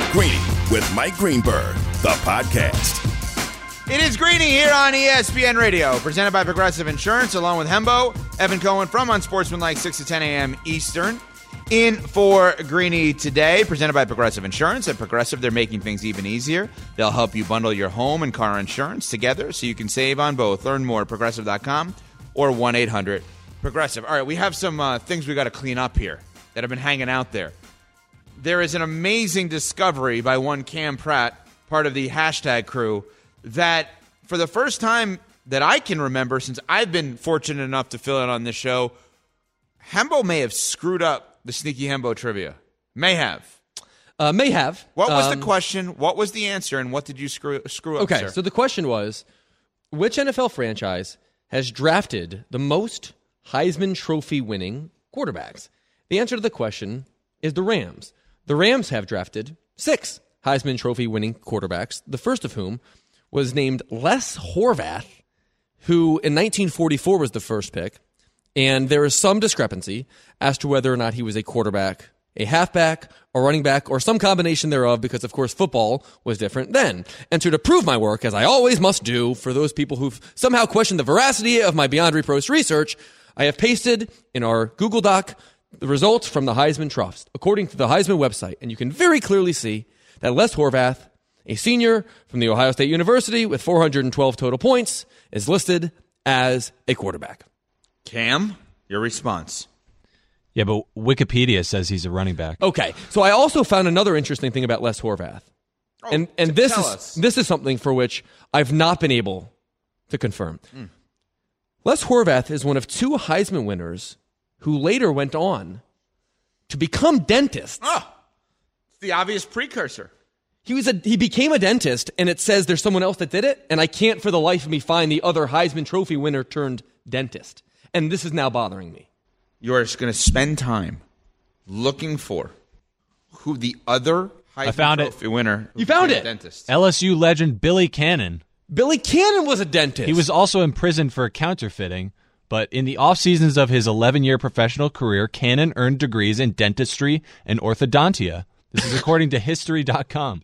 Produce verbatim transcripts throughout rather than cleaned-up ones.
Greeny with Mike Greenberg, the podcast. It is Greeny here on E S P N Radio, presented by Progressive Insurance, along with Hembo, Evan Cohen from Unsportsmanlike, six to ten a.m. Eastern. In for Greeny today, presented by Progressive Insurance. At Progressive, they're making things even easier. They'll help you bundle your home and car insurance together so you can save on both. Learn more at Progressive dot com or one eight hundred Progressive. All right, we have some uh, things we got to clean up here that have been hanging out there. There is an amazing discovery by one Cam Pratt, part of the hashtag crew, that for the first time that I can remember since I've been fortunate enough to fill in on this show, Hembo may have screwed up the Sneaky Hembo trivia. May have. Uh, may have. What was um, the question? What was the answer? And what did you screw, screw up, Okay, sir? so the question was, which N F L franchise has drafted the most Heisman Trophy winning quarterbacks? The answer to the question is the Rams. The Rams have drafted six Heisman Trophy winning quarterbacks, the first of whom was named Les Horvath, who in nineteen forty-four was the first pick. And there is some discrepancy as to whether or not he was a quarterback, a halfback, a running back, or some combination thereof, because, of course, football was different then. And so to prove my work, as I always must do for those people who've somehow questioned the veracity of my Beyond Reproach research, I have pasted in our Google Doc the results from the Heisman Troughs, according to the Heisman website. And you can very clearly see that Les Horvath, a senior from The Ohio State University with four hundred twelve total points, is listed as a quarterback. Cam, your response. Yeah, but Wikipedia says he's a running back. Okay, so I also found another interesting thing about Les Horvath. Oh, and and t- this tell is us. this is something for which I've not been able to confirm. Mm. Les Horvath is one of two Heisman winners who later went on to become dentists. Oh, it's the obvious precursor. He was a he became a dentist, and it says there's someone else that did it, and I can't for the life of me find the other Heisman Trophy winner turned dentist. And this is now bothering me. You're just going to spend time looking for who the other Heisman I found Trophy it. winner. You found it. Dentist. L S U legend Billy Cannon. Billy Cannon was a dentist. He was also imprisoned for counterfeiting, but in the off seasons of his eleven-year professional career, Cannon earned degrees in dentistry and orthodontia. This is according to history dot com.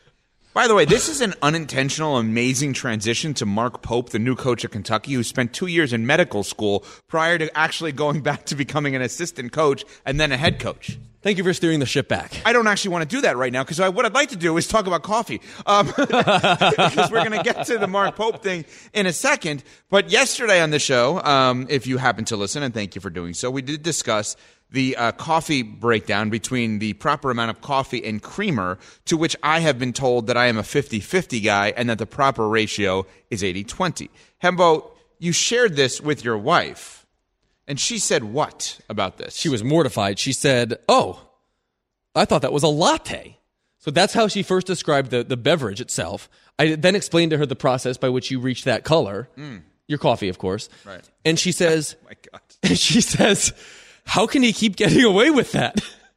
By the way, this is an unintentional, amazing transition to Mark Pope, the new coach of Kentucky, who spent two years in medical school prior to actually going back to becoming an assistant coach and then a head coach. Thank you for steering the ship back. I don't actually want to do that right now because what I'd like to do is talk about coffee. Um, because we're going to get to the Mark Pope thing in a second. But yesterday on the show, um, if you happen to listen, and thank you for doing so, we did discuss the uh, coffee breakdown between the proper amount of coffee and creamer, to which I have been told that I am a fifty-fifty guy and that the proper ratio is eighty twenty. Hembo, you shared this with your wife, and she said what about this? She was mortified. She said, oh, I thought that was a latte. So that's how she first described the, the beverage itself. I then explained to her the process by which you reach that color. Mm. Your coffee, of course. Right. And she says, oh my God. And she says, how can he keep getting away with that?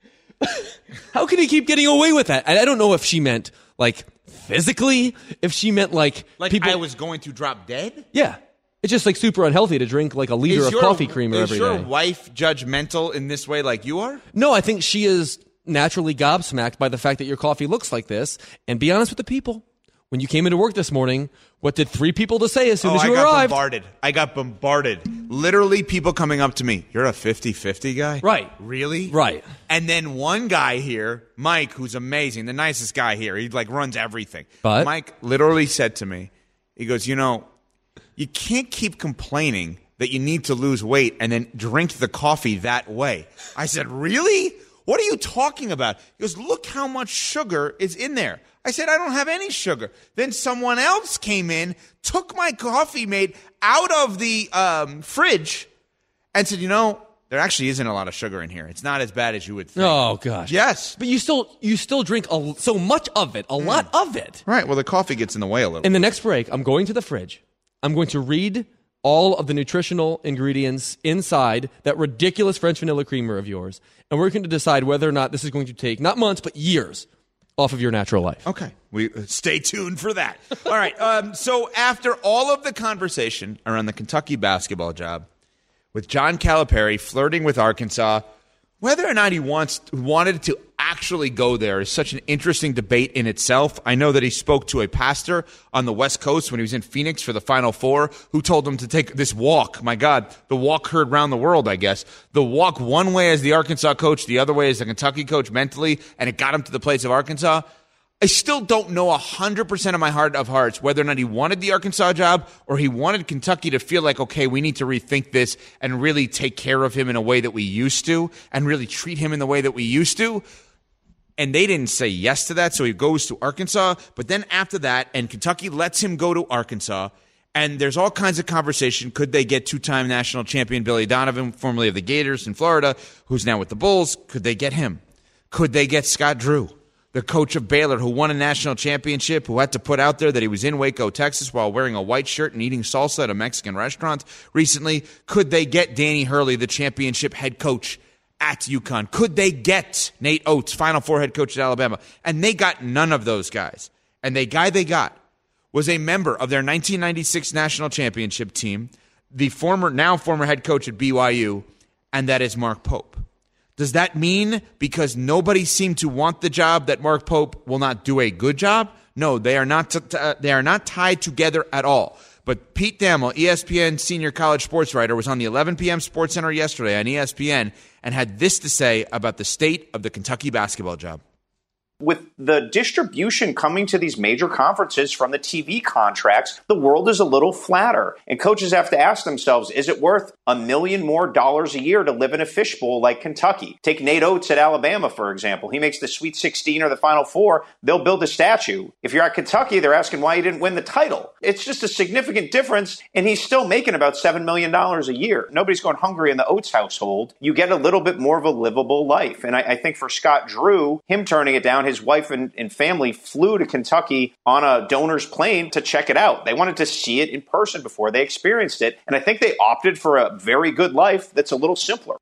How can he keep getting away with that? And I don't know if she meant, like, physically, if she meant, like... Like people, I was going to drop dead? Yeah. It's just, like, super unhealthy to drink, like, a liter Is of your, coffee creamer is every your day. wife judgmental in this way like you are? No, I think she is naturally gobsmacked by the fact that your coffee looks like this. And be honest with the people. When you came into work this morning, what did three people to say as soon oh, as you I got arrived? bombarded. I got bombarded. Literally people coming up to me. You're a fifty-fifty guy? Right. Really? Right. And then one guy here, Mike, who's amazing, the nicest guy here. He like runs everything. But? Mike literally said to me, he goes, you know, you can't keep complaining that you need to lose weight and then drink the coffee that way. I said, really? What are you talking about? He goes, look how much sugar is in there. I said, I don't have any sugar. Then someone else came in, took my coffee mate out of the um, fridge and said, you know, there actually isn't a lot of sugar in here. It's not as bad as you would think. Oh, gosh. Yes. But you still you still drink a, so much of it, a mm. lot of it. Right. Well, the coffee gets in the way a little. In the next break, I'm going to the fridge. I'm going to read all of the nutritional ingredients inside that ridiculous French vanilla creamer of yours. And we're going to decide whether or not this is going to take, not months, but years off of your natural life. Okay. We uh, stay tuned for that. All right. Um, so after all of the conversation around the Kentucky basketball job, with John Calipari flirting with Arkansas, whether or not he wants wanted to actually go there is such an interesting debate in itself. I know that he spoke to a pastor on the West Coast when he was in Phoenix for the Final Four who told him to take this walk. My God, the walk heard round the world, I guess. The walk one way as the Arkansas coach, the other way as the Kentucky coach mentally, and it got him to the place of Arkansas. I still don't know one hundred percent of my heart of hearts whether or not he wanted the Arkansas job or he wanted Kentucky to feel like, okay, we need to rethink this and really take care of him in a way that we used to and really treat him in the way that we used to. And they didn't say yes to that, so he goes to Arkansas. But then after that, and Kentucky lets him go to Arkansas, and there's all kinds of conversation. Could they get two-time national champion Billy Donovan, formerly of the Gators in Florida, who's now with the Bulls? Could they get him? Could they get Scott Drew, the coach of Baylor, who won a national championship, who had to put out there that he was in Waco, Texas, while wearing a white shirt and eating salsa at a Mexican restaurant recently? Could they get Danny Hurley, the championship head coach at UConn? Could they get Nate Oates, Final Four head coach at Alabama? And they got none of those guys. And the guy they got was a member of their nineteen ninety-six national championship team, the former, now former head coach at B Y U, and that is Mark Pope. Does that mean because nobody seemed to want the job that Mark Pope will not do a good job? No, they are not. T- t- they are not tied together at all. But Pete Thamel, E S P N senior college sports writer, was on the eleven p.m. Sports Center yesterday on E S P N and had this to say about the state of the Kentucky basketball job. With the distribution coming to these major conferences from the T V contracts, the world is a little flatter. And coaches have to ask themselves, is it worth a million more dollars a year to live in a fishbowl like Kentucky? Take Nate Oates at Alabama, for example. He makes the Sweet sixteen or the Final Four. They'll build a statue. If you're at Kentucky, they're asking why he didn't win the title. It's just a significant difference, and he's still making about seven million dollars a year. Nobody's going hungry in the Oates household. You get a little bit more of a livable life. And I, I think for Scott Drew, him turning it down, his wife and, and family flew to Kentucky on a donor's plane to check it out. They wanted to see it in person before they experienced it. And I think they opted for a very good life that's a little simpler.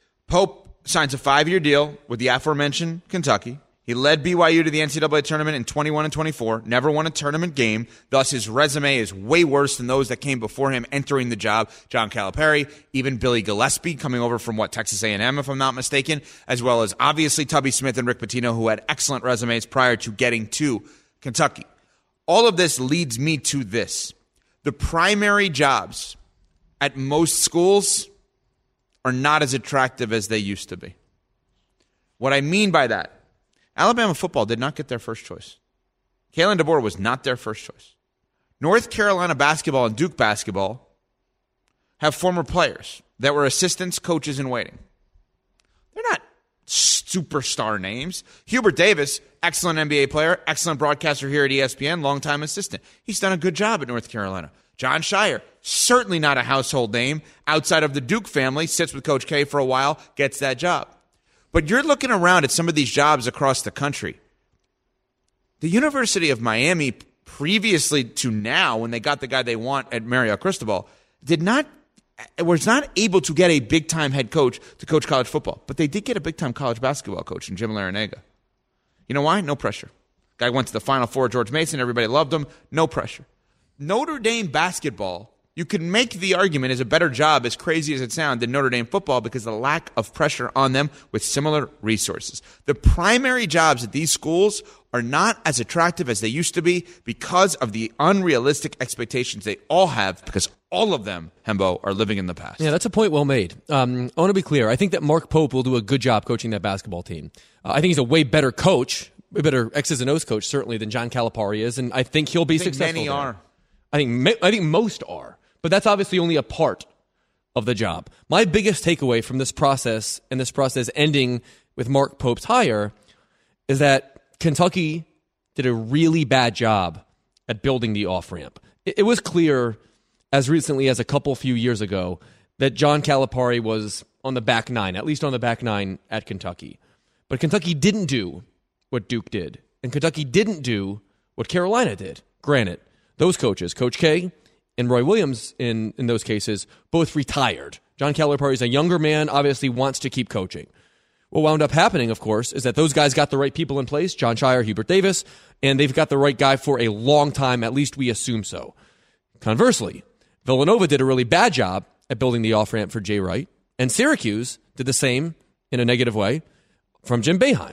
Pope signs a five-year deal with the aforementioned Kentucky. He led B Y U to the N C double A tournament in twenty-one and twenty-four, never won a tournament game. Thus, his resume is way worse than those that came before him entering the job. John Calipari, even Billy Gillispie, coming over from, what, Texas A and M, if I'm not mistaken, as well as, obviously, Tubby Smith and Rick Pitino, who had excellent resumes prior to getting to Kentucky. All of this leads me to this. The primary jobs at most schools are not as attractive as they used to be. What I mean by that, Alabama football did not get their first choice. Kalen DeBoer was not their first choice. North Carolina basketball and Duke basketball have former players that were assistants, coaches in waiting. They're not superstar names. Hubert Davis, excellent N B A player, excellent broadcaster here at E S P N, longtime assistant. He's done a good job at North Carolina. John Shire, certainly not a household name outside of the Duke family, sits with Coach K for a while, gets that job. But you're looking around at some of these jobs across the country. The University of Miami, previously to now, when they got the guy they want at Mario Cristobal, did not was not able to get a big-time head coach to coach college football. But they did get a big-time college basketball coach in Jim Larinaga. You know why? No pressure. Guy went to the Final Four, George Mason. Everybody loved him. No pressure. Notre Dame basketball, you can make the argument, is a better job, as crazy as it sounds, than Notre Dame football because of the lack of pressure on them with similar resources. The primary jobs at these schools are not as attractive as they used to be because of the unrealistic expectations they all have, because all of them, Hembo, are living in the past. Yeah, that's a point well made. Um, I want to be clear. I think that Mark Pope will do a good job coaching that basketball team. Uh, I think he's a way better coach, way better X's and O's coach, certainly, than John Calipari is, and I think he'll be I think successful. Many there. are. I think I think most are, but that's obviously only a part of the job. My biggest takeaway from this process, and this process ending with Mark Pope's hire, is that Kentucky did a really bad job at building the off-ramp. It, it was clear as recently as a couple few years ago that John Calipari was on the back nine, at least on the back nine at Kentucky. But Kentucky didn't do what Duke did, and Kentucky didn't do what Carolina did. Granted, those coaches, Coach K and Roy Williams in, in those cases, both retired. John Calipari is a younger man, obviously wants to keep coaching. What wound up happening, of course, is that those guys got the right people in place, John Shire, Hubert Davis, and they've got the right guy for a long time, at least we assume so. Conversely, Villanova did a really bad job at building the off-ramp for Jay Wright, and Syracuse did the same in a negative way from Jim Boeheim.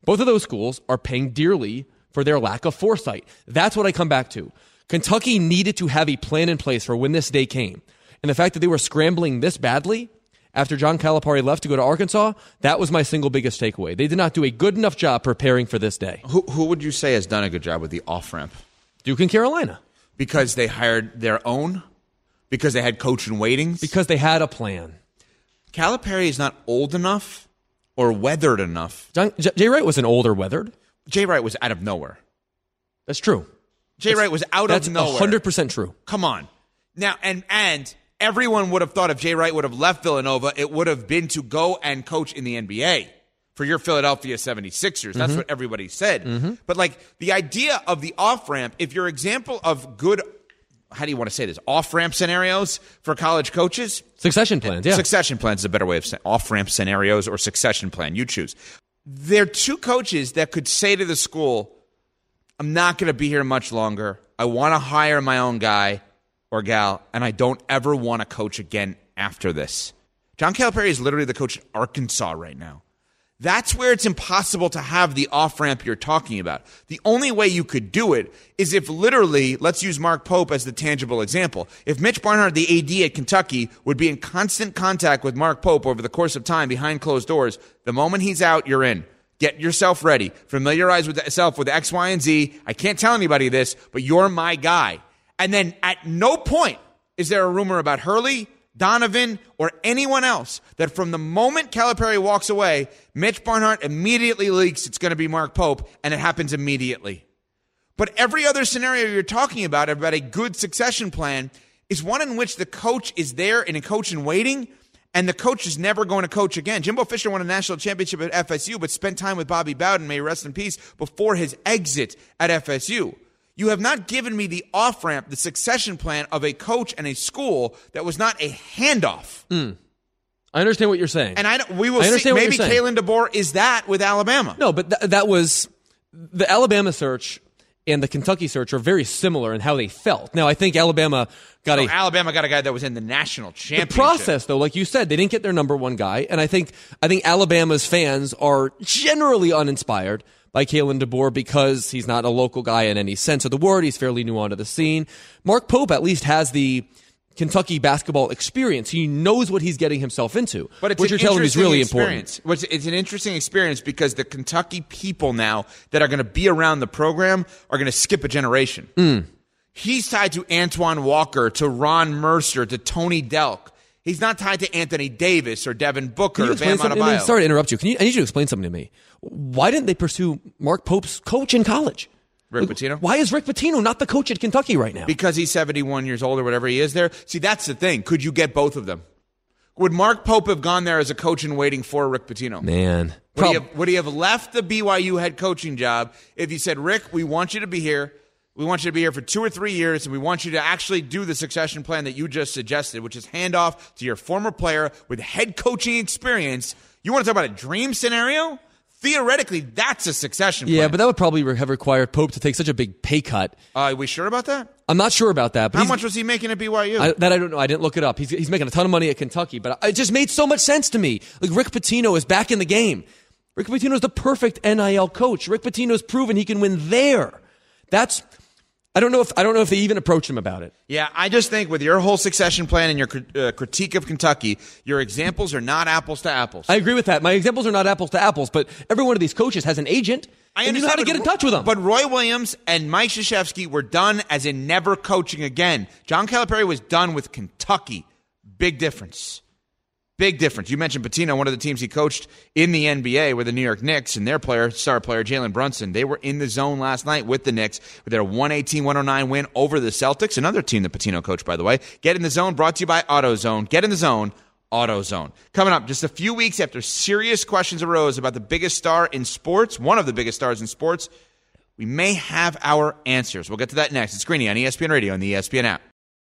Both of those schools are paying dearly for their lack of foresight. That's what I come back to. Kentucky needed to have a plan in place for when this day came. And the fact that they were scrambling this badly after John Calipari left to go to Arkansas, that was my single biggest takeaway. They did not do a good enough job preparing for this day. Who, who would you say has done a good job with the off-ramp? Duke and Carolina. Because they hired their own? Because they had coach in waitings? Because they had a plan. Calipari is not old enough or weathered enough. John, J- Jay Wright was an older weathered. Jay Wright was out of nowhere. That's true. Jay that's, Wright was out of nowhere. That's one hundred percent true. Come on. Now, and and everyone would have thought if Jay Wright would have left Villanova, it would have been to go and coach in the N B A for your Philadelphia seventy-sixers. That's mm-hmm. what everybody said. Mm-hmm. But, like, the idea of the off-ramp, if your example of good, how do you want to say this, off-ramp scenarios for college coaches? Succession plans, yeah. Succession plans is a better way of saying off-ramp scenarios or succession plan. You choose. They're two coaches that could say to the school, I'm not going to be here much longer. I want to hire my own guy or gal, and I don't ever want to coach again after this. John Calipari is literally the coach at Arkansas right now. That's where it's impossible to have the off-ramp you're talking about. The only way you could do it is if literally, let's use Mark Pope as the tangible example. If Mitch Barnhart, the A D at Kentucky, would be in constant contact with Mark Pope over the course of time behind closed doors, the moment he's out, you're in. Get yourself ready. Familiarize with yourself with X, Y, and Z. I can't tell anybody this, but you're my guy. And then at no point is there a rumor about Hurley, Donovan, or anyone else that from the moment Calipari walks away, Mitch Barnhart immediately leaks it's going to be Mark Pope, and it happens immediately. But every other scenario you're talking about, about a good succession plan, is one in which the coach is there in a coach in waiting, and the coach is never going to coach again. Jimbo Fisher won a national championship at F S U, but spent time with Bobby Bowden, may he rest in peace, before his exit at F S U. You have not given me the off-ramp, the succession plan of a coach and a school that was not a handoff. Mm. I understand what you're saying. And I don't, we will I see. Maybe Kalen DeBoer is that with Alabama. No, but th- that was the Alabama search and the Kentucky search are very similar in how they felt. Now, I think Alabama got so a Alabama got a guy that was in the national championship. The process, though, like you said, they didn't get their number one guy, and I think I think Alabama's fans are generally uninspired by Kalen DeBoer because he's not a local guy in any sense of the word. He's fairly new onto the scene. Mark Pope at least has the Kentucky basketball experience. He knows what he's getting himself into, but it's which you're telling me is really experience. important. It's an interesting experience because the Kentucky people now that are going to be around the program are going to skip a generation. Mm. He's tied to Antoine Walker, to Ron Mercer, to Tony Delk. He's not tied to Anthony Davis or Devin Booker or Bam Adebayo. Sorry to interrupt you. Can you. I need you to explain something to me. Why didn't they pursue Mark Pope's coach in college? Rick Pitino? Why is Rick Pitino not the coach at Kentucky right now? Because he's seventy-one years old or whatever he is there. See, that's the thing. Could you get both of them? Would Mark Pope have gone there as a coach in waiting for Rick Pitino? Man. Would, Prob- he have, would he have left the B Y U head coaching job if he said, Rick, we want you to be here. We want you to be here for two or three years, and we want you to actually do the succession plan that you just suggested, which is hand off to your former player with head coaching experience. You want to talk about a dream scenario? Theoretically, that's a succession plan. Yeah, but that would probably have required Pope to take such a big pay cut. Uh, are we sure about that? I'm not sure about that. But How much was he making at B Y U? I, that I don't know. I didn't look it up. He's, he's making a ton of money at Kentucky, but it just made so much sense to me. Like, Rick Pitino is back in the game. Rick Pitino is the perfect N I L coach. Rick Pitino's proven he can win there. That's... I don't know if I don't know if they even approached him about it. Yeah, I just think with your whole succession plan and your uh, critique of Kentucky, your examples are not apples to apples. I agree with that. My examples are not apples to apples, but every one of these coaches has an agent, I and you know how to get in touch with them. But Roy Williams and Mike Krzyzewski were done as in never coaching again. John Calipari was done with Kentucky. Big difference. Big difference. You mentioned Pitino, one of the teams he coached in the N B A were the New York Knicks, and their player, star player, Jalen Brunson. They were in the zone last night with the Knicks with their one eighteen one oh nine win over the Celtics, another team that Pitino coached, by the way. Get in the Zone, brought to you by AutoZone. Get in the Zone, AutoZone. Coming up, just a few weeks after serious questions arose about the biggest star in sports, one of the biggest stars in sports, we may have our answers. We'll get to that next. It's Greeny on E S P N Radio and the E S P N app.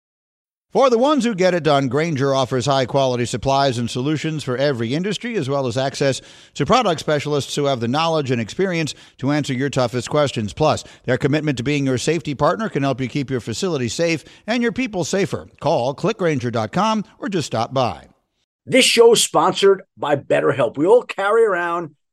For the ones who get it done, Grainger offers high-quality supplies and solutions for every industry, as well as access to product specialists who have the knowledge and experience to answer your toughest questions. Plus, their commitment to being your safety partner can help you keep your facility safe and your people safer. Call click grainger dot com or just stop by. This show is sponsored by BetterHelp. We all carry around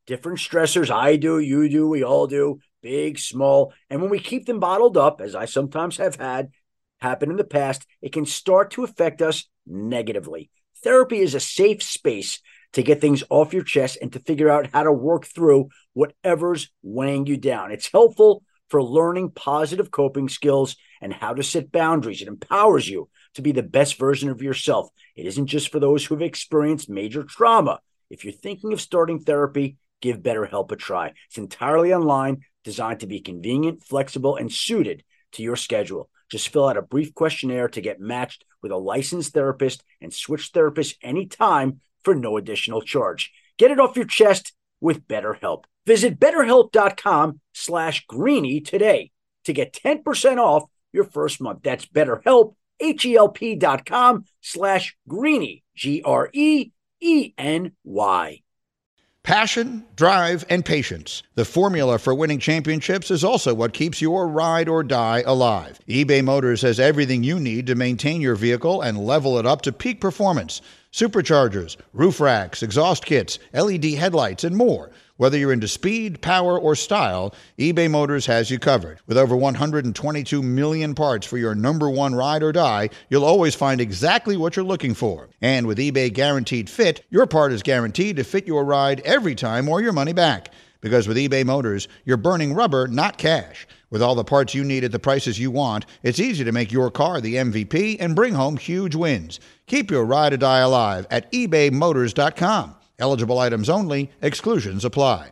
different stressors. I do, you do, we all do, big, small. And when we keep them bottled up, as I sometimes have had happen in the past, it can start to affect us negatively. Therapy is a safe space to get things off your chest and to figure out how to work through whatever's weighing you down. It's helpful for learning positive coping skills and how to set boundaries. It empowers you to be the best version of yourself. It isn't just for those who have experienced major trauma. If you're thinking of starting therapy, give BetterHelp a try. It's entirely online, designed to be convenient, flexible, and suited to your schedule. Just fill out a brief questionnaire to get matched with a licensed therapist and switch therapists anytime for no additional charge. Get it off your chest with BetterHelp. Visit BetterHelp.com slash Greeny today to get ten percent off your first month. That's BetterHelp, H-E-L-P dot com slash Greeny, G R E E N Y. Passion, drive, and patience. The formula for winning championships is also what keeps your ride or die alive. eBay Motors has everything you need to maintain your vehicle and level it up to peak performance. Superchargers, roof racks, exhaust kits, L E D headlights, and more. Whether you're into speed, power, or style, eBay Motors has you covered. With over one hundred twenty-two million parts for your number one ride or die, you'll always find exactly what you're looking for. And with eBay Guaranteed Fit, your part is guaranteed to fit your ride every time or your money back. Because with eBay Motors, you're burning rubber, not cash. With all the parts you need at the prices you want, it's easy to make your car the M V P and bring home huge wins. Keep your ride or die alive at ebay motors dot com. Eligible items only. Exclusions apply.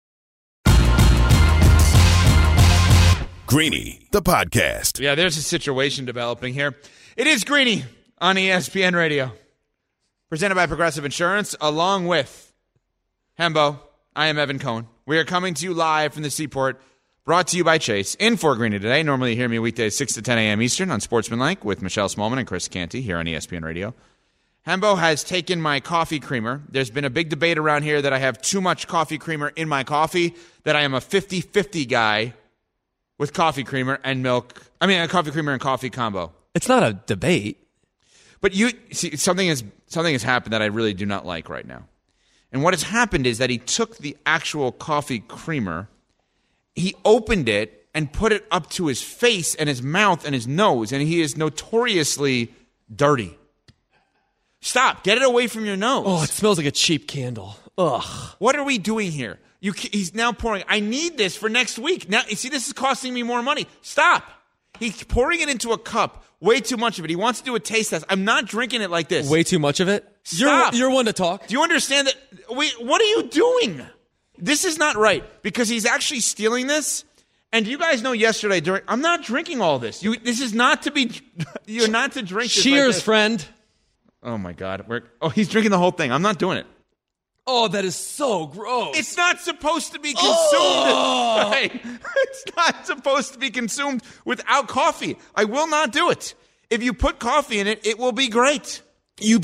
Greeny, the podcast. Yeah, there's a situation developing here. It is Greeny on E S P N Radio. Presented by Progressive Insurance, along with Hembo. I am Evan Cohen. We are coming to you live from the Seaport, brought to you by Chase. In for Greeny today. Normally you hear me weekdays six to ten a.m. Eastern on Sportsmanlike with Michelle Smallman and Chris Canty here on E S P N Radio. Hembo has taken my coffee creamer. There's been a big debate around here that I have too much coffee creamer in my coffee, that I am a fifty-fifty guy with coffee creamer and milk. I mean, a coffee creamer and coffee combo. It's not a debate. But you see, something has, something has happened that I really do not like right now. And what has happened is that he took the actual coffee creamer, he opened it and put it up to his face and his mouth and his nose, and he is notoriously dirty. Stop. Get it away from your nose. Oh, it smells like a cheap candle. Ugh. What are we doing here? You, he's now pouring. I need this for next week. Now, you see, this is costing me more money. Stop. He's pouring it into a cup. Way too much of it. He wants to do a taste test. I'm not drinking it like this. Way too much of it? Stop. You're, you're one to talk. Do you understand that? Wait, what are you doing? This is not right because he's actually stealing this. And you guys know yesterday during, I'm not drinking all this. You, this is not to be, you're not to drink this. Cheers, like this. friend. Oh my God. We're, oh, he's drinking the whole thing. I'm not doing it. Oh, that is so gross. It's not supposed to be consumed. Oh. Right. It's not supposed to be consumed without coffee. I will not do it. If you put coffee in it, it will be great. You,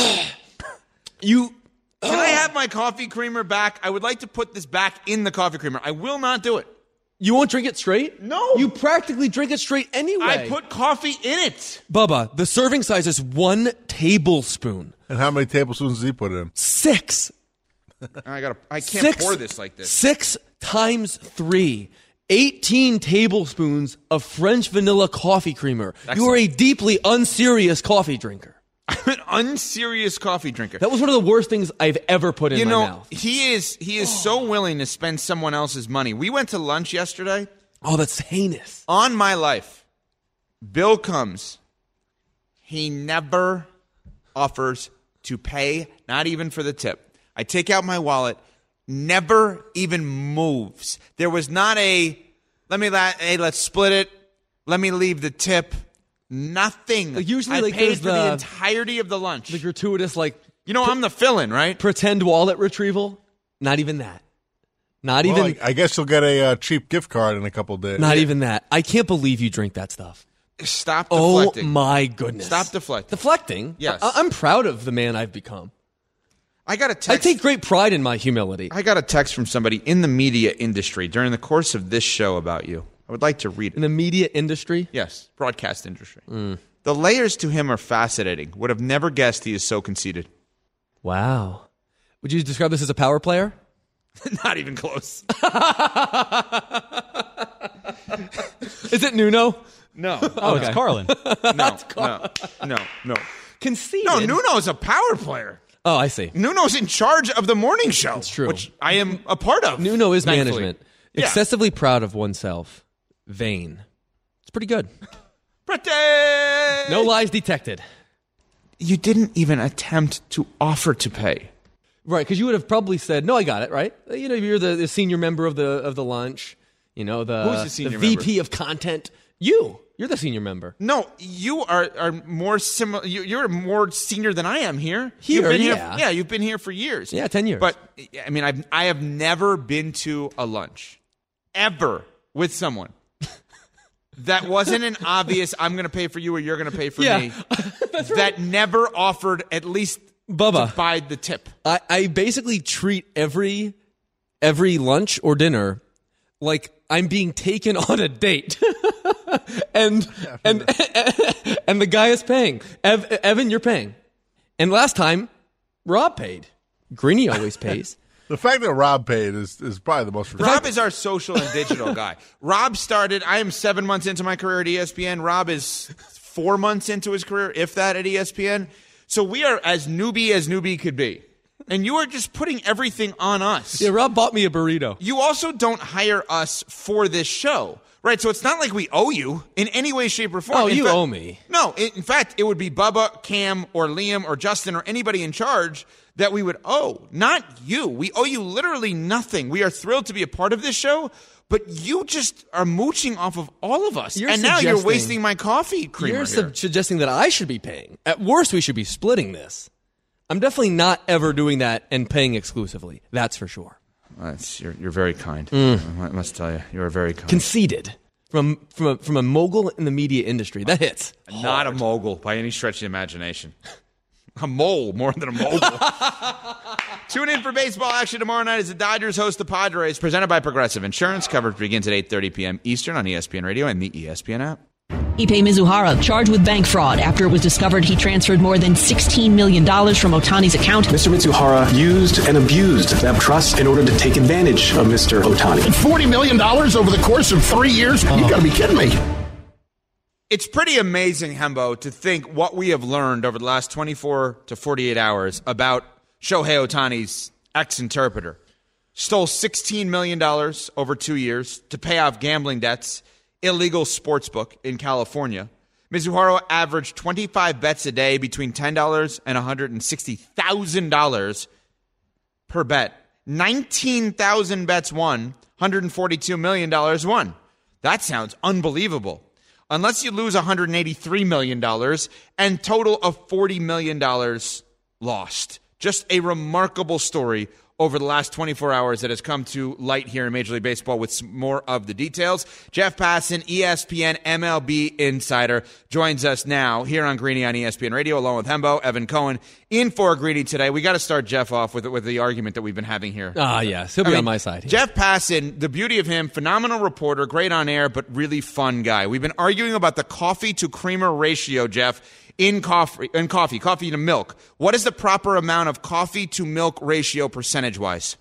you. Can I have my coffee creamer back? I would like to put this back in the coffee creamer. I will not do it. You won't drink it straight? No. You practically drink it straight anyway. I put coffee in it. Bubba, the serving size is one tablespoon. And how many tablespoons does he put in? Six. I gotta. I can't Six, pour this like this. Six times three. eighteen tablespoons of French vanilla coffee creamer. Excellent. You are a deeply unserious coffee drinker. I'm an unserious coffee drinker. That was one of the worst things I've ever put in you my know, mouth. he is he is so willing to spend someone else's money. We went to lunch yesterday. Oh, that's heinous. On my life, Bill comes. He never offers to pay, not even for the tip. I take out my wallet, never even moves. There was not a, let me, la- hey, let's split it. Let me leave the tip. Nothing. Like usually, I like, paid there's for the, the entirety of the lunch. The gratuitous, like, you know, I'm the fill-in, right? pretend wallet retrieval. Not even that. Not Well, even. I, I guess you'll get a uh, cheap gift card in a couple days. Not even that. I can't believe you drink that stuff. Stop Oh deflecting. my goodness. Stop deflecting. Deflecting? Yes. I- I'm proud of the man I've become. I got a text. I take great pride in my humility. I got a text from somebody in the media industry during the course of this show about you. I would like to read it. In the media industry? Yes, broadcast industry. Mm. The layers to him are fascinating. Would have never guessed he is so conceited. Wow. Would you describe this as a power player? Not even close. Is it Nuno? No. Oh, it's Carlin. No, no, no, no. Conceded. No, Nuno's a power player. Oh, I see. Nuno's in charge of the morning show. That's true. Which I am a part of. Nuno is thankfully. management. Yeah. Excessively proud of oneself. Vain. It's pretty good. Pretty. No lies detected. You didn't even attempt to offer to pay. Right, because you would have probably said, "No, I got it." Right? You know, you're the, the senior member of the of the lunch. You know, the, Who's the senior V P member? of content. You, you're the senior member. No, you are are more similar. You, you're more senior than I am here. Here, you've been yeah. Here, yeah, you've been here for years. Yeah, ten years. But I mean, I've I have never been to a lunch ever with someone that wasn't an obvious. I'm going to pay for you, or you're going to pay for Yeah. me. That's right. That never offered at least Bubba. to buy the tip. I, I basically treat every every lunch or dinner like I'm being taken on a date. and and and the guy is paying. Ev, Evan, you're paying. And last time, Rob paid. Greeny always pays. The fact that Rob paid is, is probably the most. Rob is our social and digital guy. Rob started, I am seven months into my career at E S P N. Rob is four months into his career, if that, at E S P N. So we are as newbie as newbie could be. And you are just putting everything on us. Yeah, Rob bought me a burrito. You also don't hire us for this show, right? So it's not like we owe you in any way, shape, or form. Oh, In you fact- owe me. No, in in fact, it would be Bubba, Cam, or Liam, or Justin, or anybody in charge that we would owe, not you. We owe you literally nothing. We are thrilled to be a part of this show, but you just are mooching off of all of us. You're and now you're suggesting- wasting my coffee creamer You're here. sub- suggesting that I should be paying. At worst, we should be splitting this. I'm definitely not ever doing that and paying exclusively. That's for sure. That's, you're, you're very kind. Mm. I must tell you, you are very kind. Conceded from from a, from a mogul in the media industry. That hits. Not a mogul by any stretch of the imagination. A mole more than a mogul. Tune in for baseball action tomorrow night as the Dodgers host the Padres, presented by Progressive Insurance. Coverage begins at eight thirty p.m. Eastern on E S P N Radio and the E S P N app. Ippei Mizuhara charged with bank fraud after it was discovered he transferred more than sixteen million dollars from Otani's account. Mister Mitsuhara used and abused that trust in order to take advantage of Mister Otani. forty million dollars over the course of three years? Uh-huh. You got to be kidding me. It's pretty amazing, Hembo, to think what we have learned over the last twenty-four to forty-eight hours about Shohei Otani's ex-interpreter. Stole sixteen million dollars over two years to pay off gambling debts, illegal sportsbook in California. Mizuhara averaged twenty-five bets a day between ten dollars and one hundred sixty thousand dollars per bet. nineteen thousand bets won, one hundred forty-two million dollars won. That sounds unbelievable. Unless you lose one hundred eighty-three million dollars and total of forty million dollars lost. Just a remarkable story over the last twenty-four hours that has come to light here in Major League Baseball with some more of the details. Jeff Passan, E S P N M L B insider, joins us now here on Greeny on E S P N Radio, along with Hembo, Evan Cohen, in for Greeny today. We got to start Jeff off with with the argument that we've been having here. Ah, yes. He'll be I mean, on my side. Jeff Passan, the beauty of him, phenomenal reporter, great on air, but really fun guy. We've been arguing about the coffee to creamer ratio, Jeff, in coffee, in coffee, coffee to milk. What is the proper amount of coffee to milk ratio percentage-wise?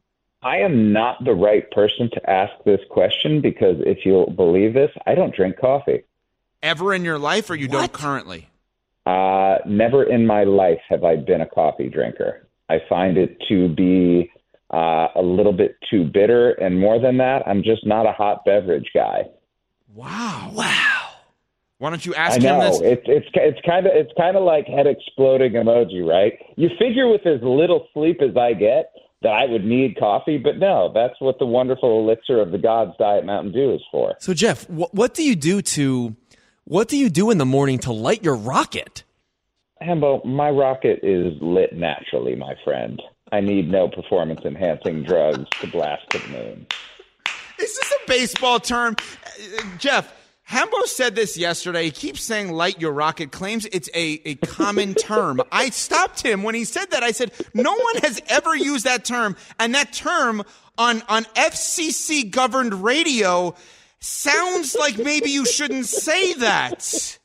I am not the right person to ask this question because if you'll believe this, I don't drink coffee. Ever in your life, or you don't currently? Uh, never in my life have I been a coffee drinker. I find it to be uh, a little bit too bitter, and more than that, I'm just not a hot beverage guy. Wow. Wow. Why don't you ask I know. him this? It's it's it's kind of it's kind of like head exploding emoji, right? You figure with as little sleep as I get that I would need coffee, but no, that's what the wonderful elixir of the gods, Diet Mountain Dew, is for. So, Jeff, wh- what do you do to what do you do in the morning to light your rocket? Hembo, my rocket is lit naturally, my friend. I need no performance-enhancing drugs to blast to the moon. Is this a baseball term? Uh, Jeff, Hembo said this yesterday. He keeps saying light your rocket, claims it's a, a common term. I stopped him when he said that. I said, no one has ever used that term. And that term on, on F C C-governed radio sounds like maybe you shouldn't say that.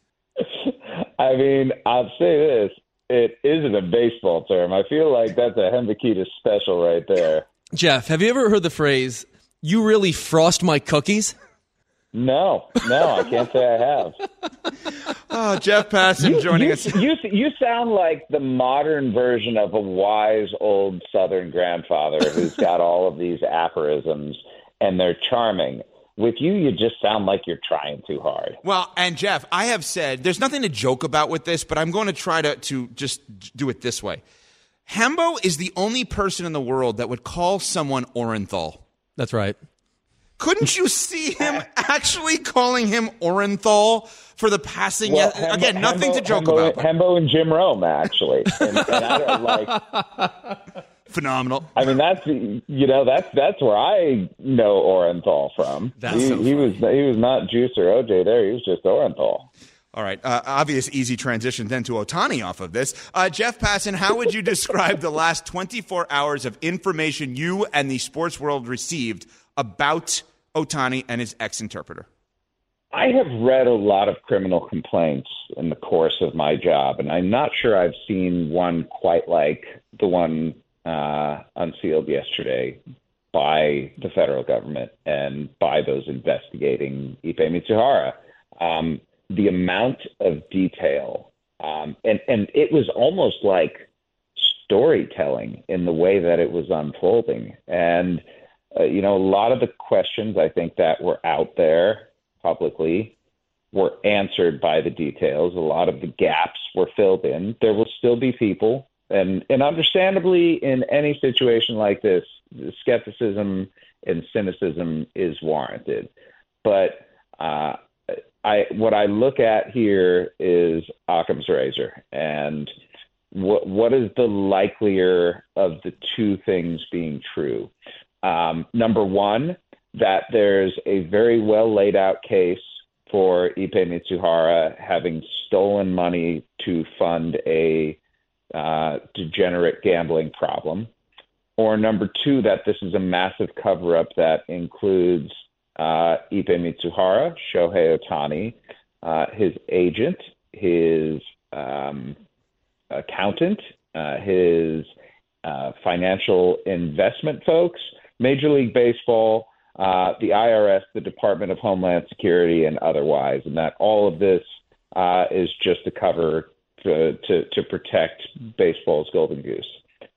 I mean, I'll say this. It isn't a baseball term. I feel like that's a Hembekitis special right there. Jeff, have you ever heard the phrase, "You really frost my cookies"? No, no, I can't say I have. Oh, Jeff Passan you, joining you, us. You, you sound like the modern version of a wise old Southern grandfather who's got all of these aphorisms, and they're charming. With you, you just sound like you're trying too hard. Well, and Jeff, I have said, there's nothing to joke about with this, but I'm going to try to, to just do it this way. Hembo is the only person in the world that would call someone Orenthal. That's right. Couldn't you see him actually calling him Orenthal for the passing? Well, ye- Hembo, Again, nothing Hembo, to joke Hembo, about. But Hembo and Jim Rome, actually. And, and I don't like... Phenomenal. I mean, that's you know that's that's where I know Orenthal from. That's he, so he was he was not Juice or O J there. He was just Orenthal. All right. Uh, obvious easy transition then to Ohtani off of this. Uh, Jeff Passan, how would you describe the last twenty-four hours of information you and the sports world received about Ohtani and his ex-interpreter? I have read a lot of criminal complaints in the course of my job, and I'm not sure I've seen one quite like the one uh, unsealed yesterday by the federal government and by those investigating Ipe Mitsuhara. Um, the amount of detail, um, and, and it was almost like storytelling in the way that it was unfolding. And, uh, you know, a lot of the questions I think that were out there publicly were answered by the details. A lot of the gaps were filled in. There will still be people, and, and understandably in any situation like this, skepticism and cynicism is warranted. But uh, I, what I look at here is Occam's razor, and what what is the likelier of the two things being true? Um, number one, that there's a very well laid out case for Ipe Mitsuhara having stolen money to fund a uh, degenerate gambling problem. Or number two, that this is a massive cover-up that includes uh, Ipe Mitsuhara, Shohei Ohtani, uh, his agent, his um, accountant, uh, his uh, financial investment folks, Major League Baseball, uh, the I R S, the Department of Homeland Security, and otherwise, and that all of this uh, is just a cover to, to, to protect baseball's golden goose.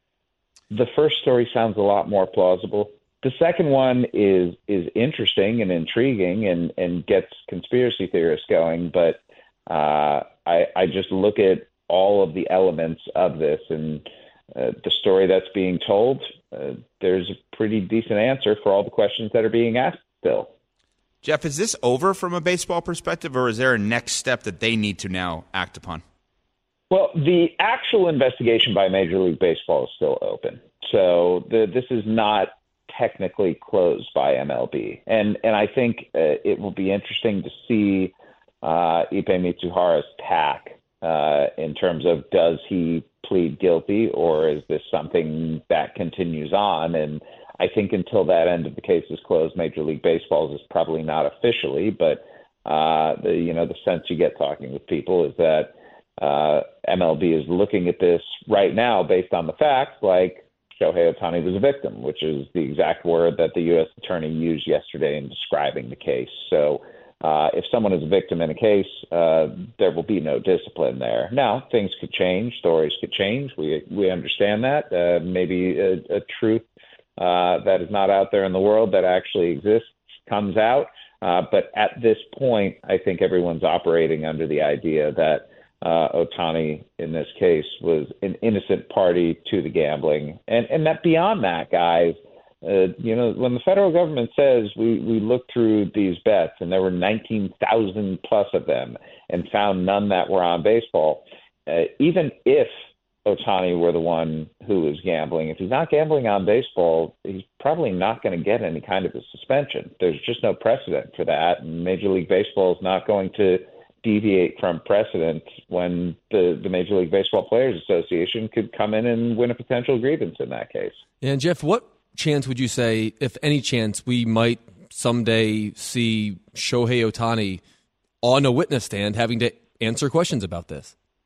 The first story sounds a lot more plausible. The second one is is interesting and intriguing and, and gets conspiracy theorists going, but uh, I, I just look at all of the elements of this and uh, the story that's being told. Uh, there's a pretty decent answer for all the questions that are being asked still. Jeff, is this over from a baseball perspective, or is there a next step that they need to now act upon? Well, the actual investigation by Major League Baseball is still open. So the, this is not technically closed by M L B. And and I think uh, it will be interesting to see uh, Ipe Mitsuhara's tack uh, in terms of, does he plead guilty, or is this something that continues on? And I think until that end of the case is closed, Major League Baseball is probably not officially, but uh, the you know the sense you get talking with people is that Uh, M L B is looking at this right now based on the facts, like Shohei Ohtani was a victim, which is the exact word that the U S attorney used yesterday in describing the case. So uh, if someone is a victim in a case, uh, there will be no discipline there. Now, things could change, stories could change. We we understand that. Uh, maybe a, a truth uh, that is not out there in the world that actually exists comes out. Uh, but at this point, I think everyone's operating under the idea that Uh, Ohtani, in this case, was an innocent party to the gambling. And and that beyond that, guys, uh, you know, when the federal government says we, we looked through these bets and there were nineteen thousand plus of them and found none that were on baseball, uh, even if Ohtani were the one who was gambling, if he's not gambling on baseball, he's probably not going to get any kind of a suspension. There's just no precedent for that. And Major League Baseball is not going to deviate from precedent when the, the Major League Baseball Players Association could come in and win a potential grievance in that case. And Jeff, what chance would you say, if any chance, we might someday see Shohei Ohtani on a witness stand having to answer questions about this?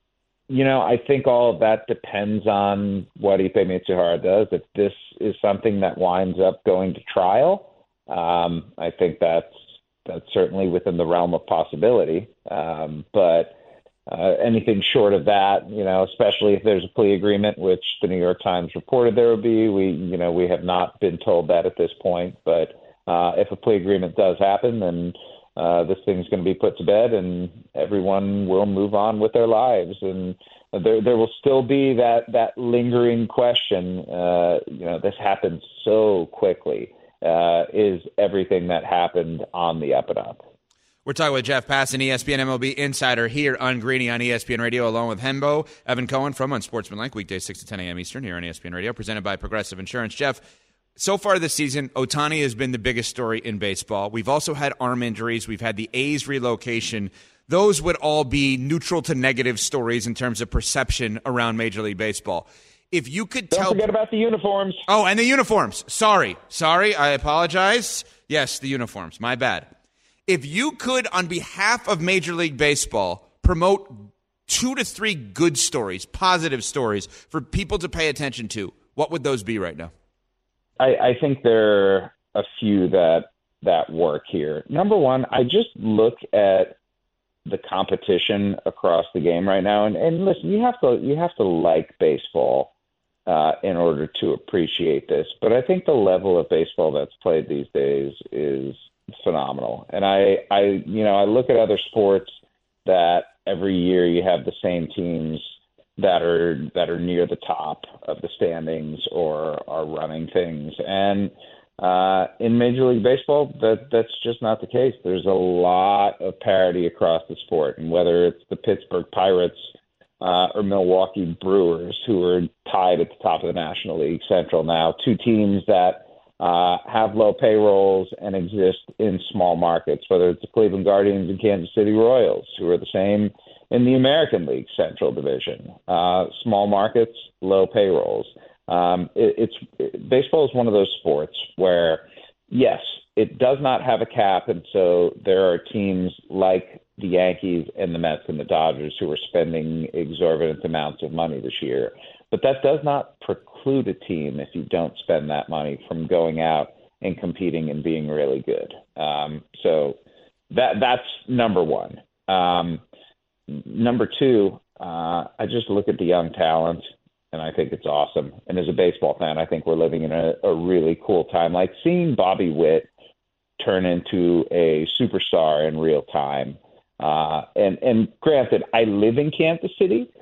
you know, I think all of that depends on what Ipe Mitsuhara does. If this is something that winds up going to trial, um, I think that's that's certainly within the realm of possibility. Um, but uh, anything short of that, you know, especially if there's a plea agreement, which the New York Times reported there would be, we, you know, we have not been told that at this point. But uh, if a plea agreement does happen, then uh, this thing's going to be put to bed, and everyone will move on with their lives. And there, there will still be that that lingering question. Uh, you know, this happened so quickly. Uh, is everything that happened on the up and up? We're talking with Jeff Passan, E S P N M L B insider here on Greeny on E S P N Radio, along with Hembo, Evan Cohen from Unsportsmanlike, weekdays six to ten a.m. Eastern here on E S P N Radio, presented by Progressive Insurance. Jeff, so far this season, Ohtani has been the biggest story in baseball. We've also had arm injuries. We've had the A's relocation. Those would all be neutral to negative stories in terms of perception around Major League Baseball. If you could Don't tell... forget about the uniforms. Oh, and the uniforms. Sorry. Sorry. I apologize. Yes, the uniforms. My bad. If you could, on behalf of Major League Baseball, promote two to three good stories, positive stories for people to pay attention to, what would those be right now? I, I think there are a few that that work here. Number one, I just look at the competition across the game right now, and, and listen, you have to you have to like baseball uh, in order to appreciate this. But I think the level of baseball that's played these days is phenomenal. And I, I you know, I look at other sports that every year you have the same teams that are that are near the top of the standings or are running things. And uh, in Major League Baseball, that that's just not the case. There's a lot of parity across the sport, and whether it's the Pittsburgh Pirates uh, or Milwaukee Brewers, who are tied at the top of the National League Central now, two teams that uh, have low payrolls and exist in small markets, whether it's the Cleveland Guardians and Kansas City Royals, who are the same in the American League Central Division. Uh, small markets, low payrolls. Um, it, it's it, baseball is one of those sports where, yes, it does not have a cap, and so there are teams like the Yankees and the Mets and the Dodgers who are spending exorbitant amounts of money this year. But that does not preclude a team, if you don't spend that money, from going out and competing and being really good. Um, so that that's number one. Um, number two, uh, I just look at the young talent, and I think it's awesome. And as a baseball fan, I think we're living in a, a really cool time. Like seeing Bobby Witt turn into a superstar in real time. Uh, and, and granted, I live in Kansas City,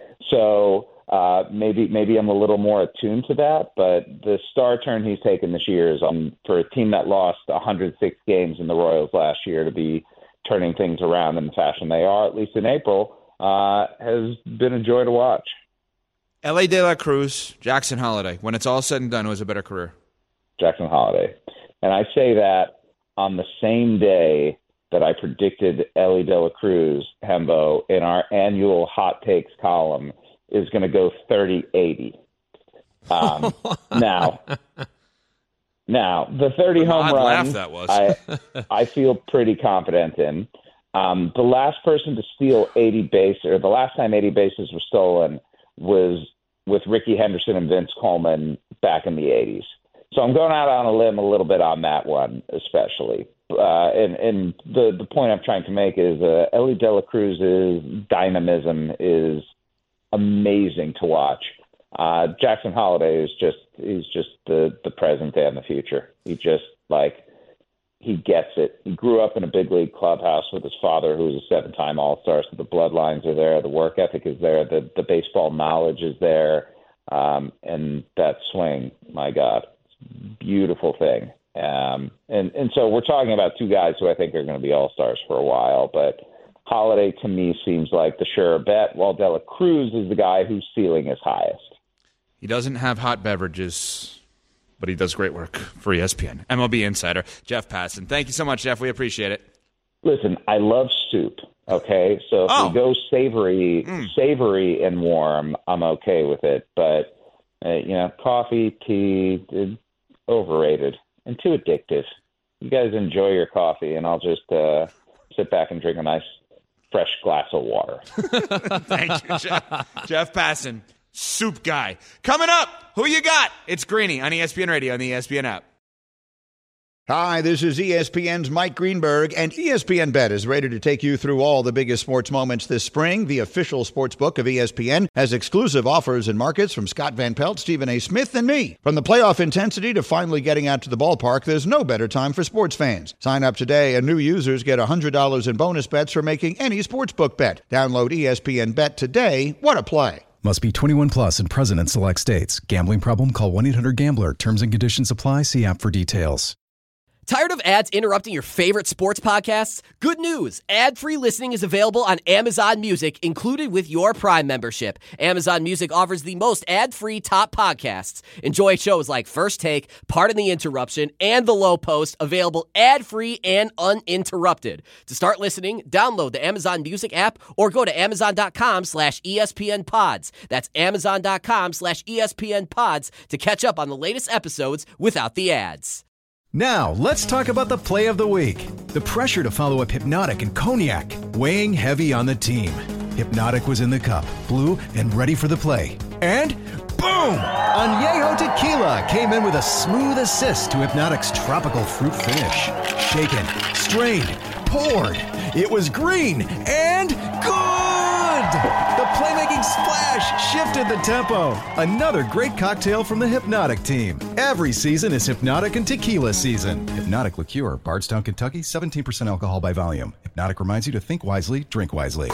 so uh, maybe maybe I'm a little more attuned to that. But the star turn he's taken this year is um, for a team that lost one hundred six games in the Royals last year to be turning things around in the fashion they are, at least in April, uh, has been a joy to watch. L A De La Cruz, Jackson Holiday. When it's all said and done, it was a better career. Jackson Holiday. And I say that on the same day that I predicted Elly De La Cruz, Hembo, in our annual Hot Takes column, is going to go thirty eighty. Um, now, now, the thirty home run, that was. I, I feel pretty confident in. Um, the last person to steal eighty bases, or the last time eighty bases were stolen, was with Ricky Henderson and Vince Coleman back in the eighties. So I'm going out on a limb a little bit on that one, especially. Uh, and and the, the point I'm trying to make is uh, Elly De La Cruz's dynamism is amazing to watch. Uh, Jackson Holiday is just he's just the, the present day and the future. He just, like, he gets it. He grew up in a big league clubhouse with his father, who was a seven-time All-Star, so the bloodlines are there, the work ethic is there, the, the baseball knowledge is there, um, and that swing, my God, beautiful thing. Um, and, and so we're talking about two guys who I think are going to be all-stars for a while, but Holiday to me seems like the sure bet, while De La Cruz is the guy whose ceiling is highest. He doesn't have hot beverages, but he does great work for E S P N. M L B insider, Jeff Passan. Thank you so much, Jeff. We appreciate it. Listen, I love soup, okay? So if oh. we go savory, mm. savory and warm, I'm okay with it. But, uh, you know, coffee, tea, overrated and too addictive. You guys enjoy your coffee, and I'll just uh, sit back and drink a nice fresh glass of water. Thank you, Jeff. Jeff Passan, soup guy. Coming up, who you got? It's Greeny on E S P N Radio and the E S P N app. Hi, this is E S P N's Mike Greenberg, and E S P N Bet is ready to take you through all the biggest sports moments this spring. The official sports book of E S P N has exclusive offers and markets from Scott Van Pelt, Stephen A. Smith, and me. From the playoff intensity to finally getting out to the ballpark, there's no better time for sports fans. Sign up today, and new users get one hundred dollars in bonus bets for making any sportsbook bet. Download E S P N Bet today. What a play. Must be twenty-one plus and present in select states. Gambling problem? Call one eight hundred gambler. Terms and conditions apply. See app for details. Tired of ads interrupting your favorite sports podcasts? Good news. Ad-free listening is available on Amazon Music, included with your Prime membership. Amazon Music offers the most ad-free top podcasts. Enjoy shows like First Take, Pardon the Interruption, and The Low Post, available ad-free and uninterrupted. To start listening, download the Amazon Music app or go to amazon.com slash ESPN pods. That's amazon.com slash ESPN pods to catch up on the latest episodes without the ads. Now, let's talk about the play of the week. The pressure to follow up Hypnotic and Cognac, weighing heavy on the team. Hypnotic was in the cup, blue, and ready for the play. And boom! Añejo Tequila came in with a smooth assist to Hypnotic's tropical fruit finish. Shaken, strained, poured. It was green and good! The playmaking splash shifted the tempo. Another great cocktail from the Hypnotic team. Every season is Hypnotic and Tequila season. Hypnotic Liqueur, Bardstown, Kentucky, seventeen percent alcohol by volume. Hypnotic reminds you to think wisely, drink wisely.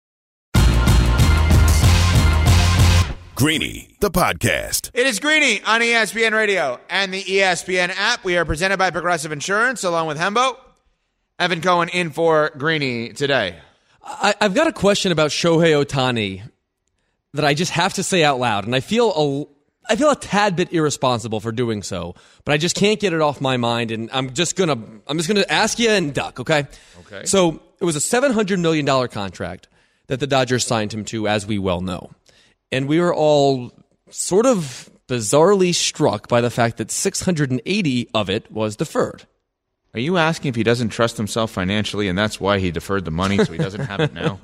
Greeny, the podcast. It is Greeny on E S P N Radio and the E S P N app. We are presented by Progressive Insurance along with Hembo. Evan Cohen in for Greeny today. I, I've got a question about Shohei Ohtani that I just have to say out loud, and I feel a, I feel a tad bit irresponsible for doing so, but I just can't get it off my mind, and I'm just gonna I'm just gonna ask you and duck, okay? Okay. So it was a seven hundred million dollars contract that the Dodgers signed him to, as we well know, and we were all sort of bizarrely struck by the fact that six hundred eighty of it was deferred. Are you asking if he doesn't trust himself financially and that's why he deferred the money so he doesn't have it now?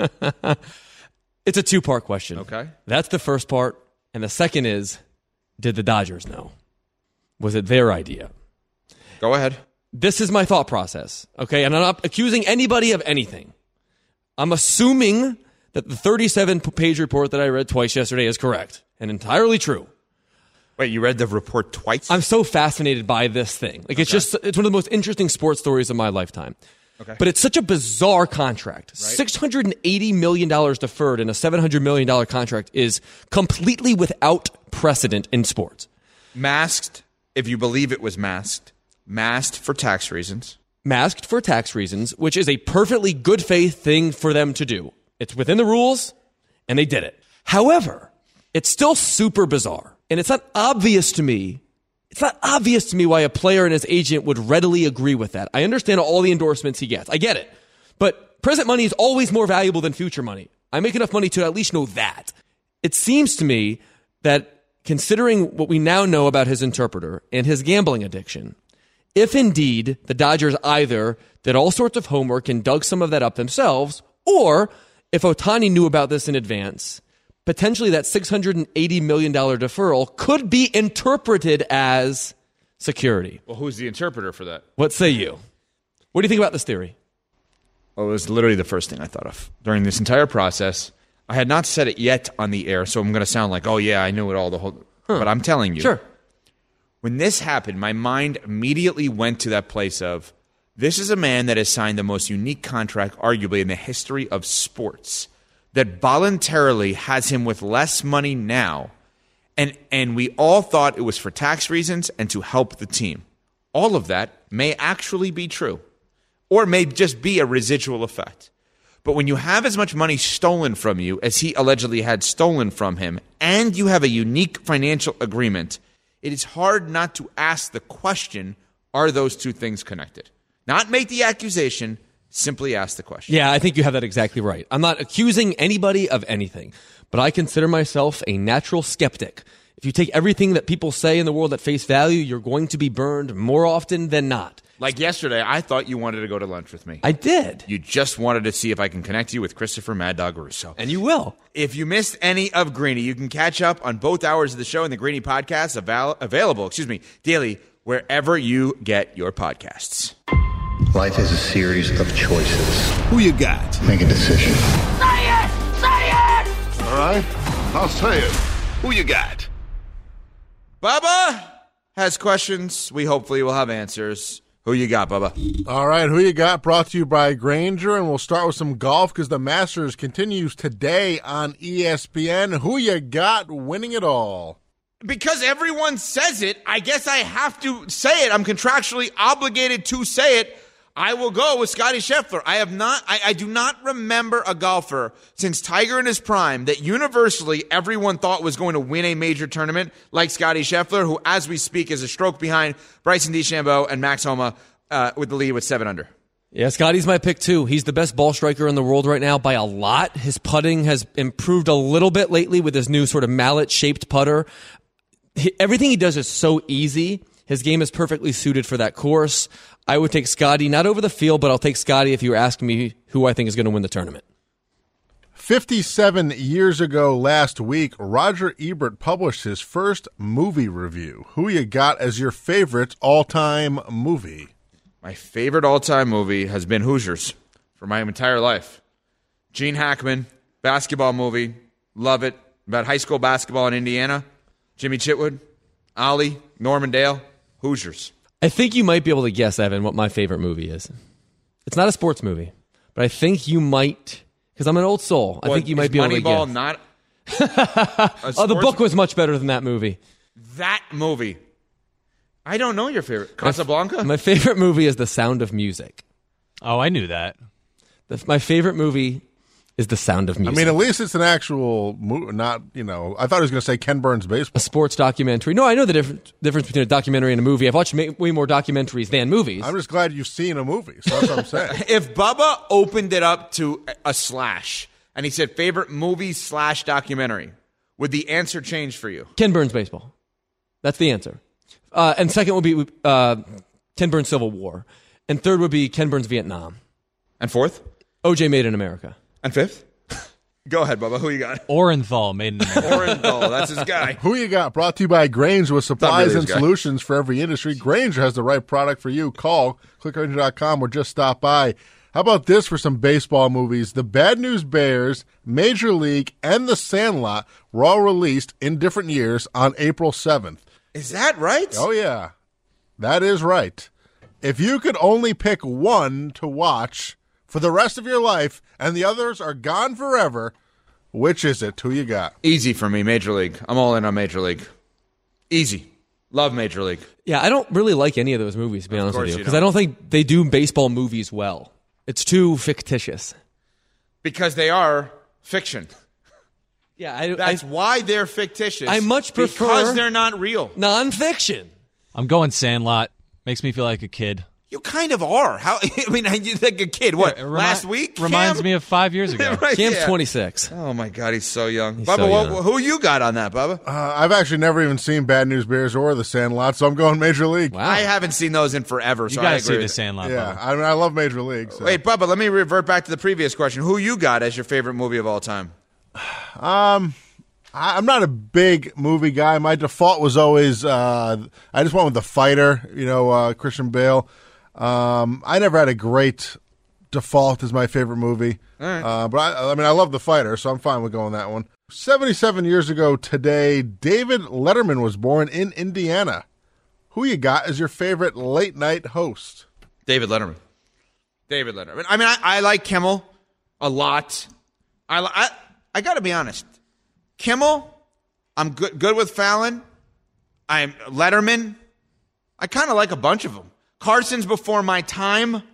It's a two-part question. Okay. That's the first part. And the second is, did the Dodgers know? Was it their idea? Go ahead. This is my thought process, okay? And I'm not accusing anybody of anything. I'm assuming that the thirty-seven page report that I read twice yesterday is correct and entirely true. Wait, you read the report twice? I'm so fascinated by this thing. Like, it's Okay. just, it's one of the most interesting sports stories of my lifetime. Okay. But it's such a bizarre contract. Right. six hundred eighty million dollars deferred in a seven hundred million dollars contract is completely without precedent in sports. Masked, if you believe it was masked. Masked for tax reasons. Masked for tax reasons, which is a perfectly good faith thing for them to do. It's within the rules, and they did it. However, it's still super bizarre. And it's not obvious to me, it's not obvious to me why a player and his agent would readily agree with that. I understand all the endorsements he gets. I get it. But present money is always more valuable than future money. I make enough money to at least know that. It seems to me that considering what we now know about his interpreter and his gambling addiction, if indeed the Dodgers either did all sorts of homework and dug some of that up themselves, or if Ohtani knew about this in advance, potentially that six hundred eighty million dollars deferral could be interpreted as security. Well, who's the interpreter for that? What say you? What do you think about this theory? Well, it was literally the first thing I thought of during this entire process. I had not said it yet on the air, so I'm going to sound like, oh, yeah, I knew it all the whole... Huh. But I'm telling you. Sure. When this happened, my mind immediately went to that place of, this is a man that has signed the most unique contract, arguably, in the history of sports, that voluntarily has him with less money now, and and we all thought it was for tax reasons and to help the team. All of that may actually be true, or may just be a residual effect. But when you have as much money stolen from you as he allegedly had stolen from him, and you have a unique financial agreement, it is hard not to ask the question, are those two things connected? Not make the accusation, simply ask the question. Yeah, I think you have that exactly right. I'm not accusing anybody of anything, but I consider myself a natural skeptic. If you take everything that people say in the world at face value, you're going to be burned more often than not. Like yesterday, I thought you wanted to go to lunch with me. I did. You just wanted to see if I can connect you with Christopher Mad Dog Russo. And you will. If you missed any of Greeny, you can catch up on both hours of the show in the Greeny podcast, aval- available, excuse me, daily, wherever you get your podcasts. Life is a series of choices. Who you got? Make a decision. Say it! Say it! All right, I'll say it. Who you got? Bubba has questions. We hopefully will have answers. Who you got, Bubba? All right, who you got? Brought to you by Grainger, and we'll start with some golf because the Masters continues today on E S P N. Who you got winning it all? Because everyone says it, I guess I have to say it. I'm contractually obligated to say it. I will go with Scottie Scheffler. I have not, I, I do not remember a golfer since Tiger in his prime that universally everyone thought was going to win a major tournament like Scottie Scheffler, who, as we speak, is a stroke behind Bryson DeChambeau and Max Homa uh, with the lead with seven under. Yeah, Scottie's my pick, too. He's the best ball striker in the world right now by a lot. His putting has improved a little bit lately with his new sort of mallet-shaped putter. He, everything he does is so easy. His game is perfectly suited for that course. I would take Scottie, not over the field, but I'll take Scottie if you were asking me who I think is going to win the tournament. fifty-seven years ago last week, Roger Ebert published his first movie review. Who you got as your favorite all-time movie? My favorite all-time movie has been Hoosiers for my entire life. Gene Hackman, basketball movie, love it. About high school basketball in Indiana. Jimmy Chitwood, Ollie, Norman Dale, Hoosiers. I think you might be able to guess, Evan, what my favorite movie is. It's not a sports movie, but I think you might, because I'm an old soul. I What, think you might is be able to Moneyball guess. not Oh, the book was much better than that movie. That movie. I don't know your favorite. Casablanca? My, my favorite movie is The Sound of Music. Oh, I knew that. The, my favorite movie is The Sound of Music. I mean, at least it's an actual movie, not, you know, I thought he was going to say Ken Burns Baseball. A sports documentary. No, I know the difference, difference between a documentary and a movie. I've watched ma- way more documentaries than movies. I'm just glad you've seen a movie, so that's what I'm saying. If Bubba opened it up to a slash and he said favorite movie slash documentary, would the answer change for you? Ken Burns Baseball. That's the answer. Uh, and second would be uh, Ken Burns Civil War. And third would be Ken Burns Vietnam. And fourth? O J Made in America. And fifth? Go ahead, Bubba. Who you got? Orenthal made in America. Orenthal, that's his guy. Who you got? Brought to you by Grainger with supplies really and his guy. solutions for every industry. Grainger has the right product for you. Call click grainger dot com or just stop by. How about this for some baseball movies? The Bad News Bears, Major League, and The Sandlot were all released in different years on April seventh. Is that right? Oh, yeah. That is right. If you could only pick one to watch for the rest of your life and the others are gone forever, which is it? Who you got? Easy for me, Major League. I'm all in on Major League. Easy. Love Major League. Yeah, I don't really like any of those movies, to be Of honest with course you. you Because I don't think they do baseball movies well. It's too fictitious. Because they are fiction. Yeah, I, That's I, why they're fictitious. I much prefer because they're not real. nonfiction. I'm going Sandlot. Makes me feel like a kid. You kind of are. How? I mean, you're like a kid. What? Yeah, it remi- last week? Reminds Cam? me of five years ago. Right, Cam's yeah. twenty-six. Oh my God, he's so young. He's Bubba, so what- young. who you got on that, Bubba? Uh, I've actually never even seen Bad News Bears or The Sandlot, so I'm going Major League. Wow. I haven't seen those in forever. You so I gotta agree see with The you. Sandlot. Yeah, Bubba. I mean, I love Major League. So. Wait, Bubba, let me revert back to the previous question. Who you got as your favorite movie of all time? Um, I, I'm not a big movie guy. My default was always uh, I just went with The Fighter. You know, uh, Christian Bale. Um, I never had a great default as my favorite movie. All right. Uh, but I, I mean, I love The Fighter, so I'm fine with going that one. seventy-seven years ago today, David Letterman was born in Indiana. Who you got as your favorite late night host? David Letterman. David Letterman. I mean, I, I like Kimmel a lot. I li- I, I got to be honest. Kimmel, I'm good good with Fallon. I'm Letterman. I kind of like a bunch of them. Carson's before my time.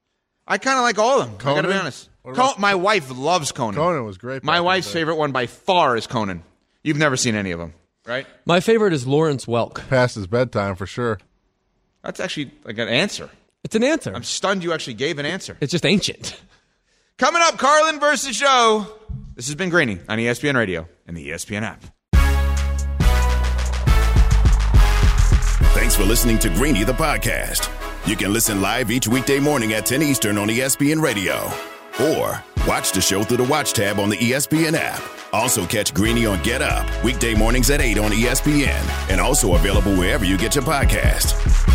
I kind of like all of them. I got to be Conan? honest. What Co- about- my wife loves Conan. Conan was great. My back in wife's the day. favorite one by far is Conan. You've never seen any of them, right? My favorite is Lawrence Welk. Past his bedtime for sure. That's actually like an answer. It's an answer. I'm stunned you actually gave an answer. It's just ancient. Coming up, Carlin versus Joe. This has been Greeny on E S P N Radio and the E S P N app. Thanks for listening to Greeny the podcast. You can listen live each weekday morning at ten Eastern on E S P N Radio. Or watch the show through the Watch tab on the E S P N app. Also catch Greeny on Get Up, weekday mornings at eight on E S P N. And also available wherever you get your podcast.